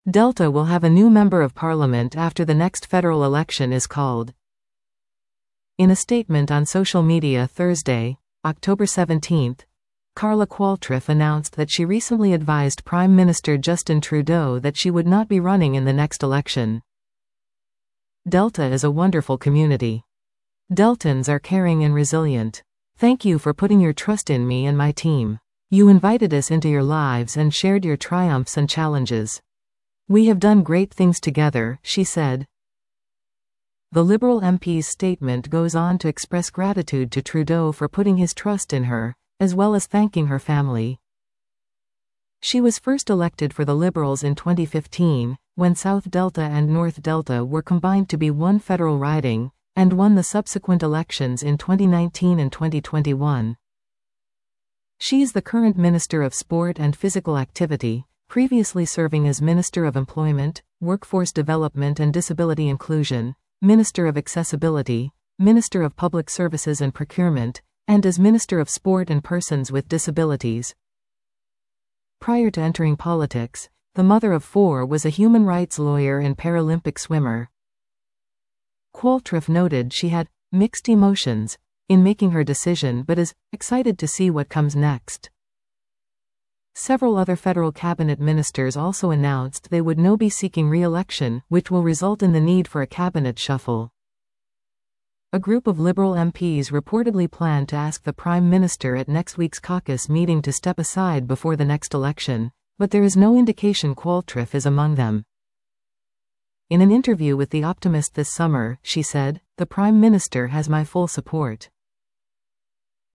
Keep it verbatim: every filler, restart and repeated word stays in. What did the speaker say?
Delta will have a new Member of Parliament after the next federal election is called. In a statement on social media Thursday, October seventeenth, Carla Qualtrics announced that she recently advised Prime Minister Justin Trudeau that she would not be running in the next election. Delta is a wonderful community. Deltans are caring and resilient. Thank you for putting your trust in me and my team. You invited us into your lives and shared your triumphs and challenges. We have done great things together, she said. The Liberal M P's statement goes on to express gratitude to Trudeau for putting his trust in her, as well as thanking her family. She was first elected for the Liberals in twenty fifteen, when South Delta and North Delta were combined to be one federal riding, and won the subsequent elections in twenty nineteen and twenty twenty-one. She is the current Minister of Sport and Physical Activity, previously serving as Minister of Employment, Workforce Development and Disability Inclusion, Minister of Accessibility, Minister of Public Services and Procurement, and as Minister of Sport and Persons with Disabilities. Prior to entering politics, the mother of four was a human rights lawyer and Paralympic swimmer. Qualtrics noted she had mixed emotions in making her decision but is excited to see what comes next. Several other federal cabinet ministers also announced they would not be seeking re-election, which will result in the need for a cabinet shuffle. A group of Liberal M Ps reportedly plan to ask the Prime Minister at next week's caucus meeting to step aside before the next election, but there is no indication Qualtrics is among them. In an interview with The Optimist this summer, she said, "The Prime Minister has my full support.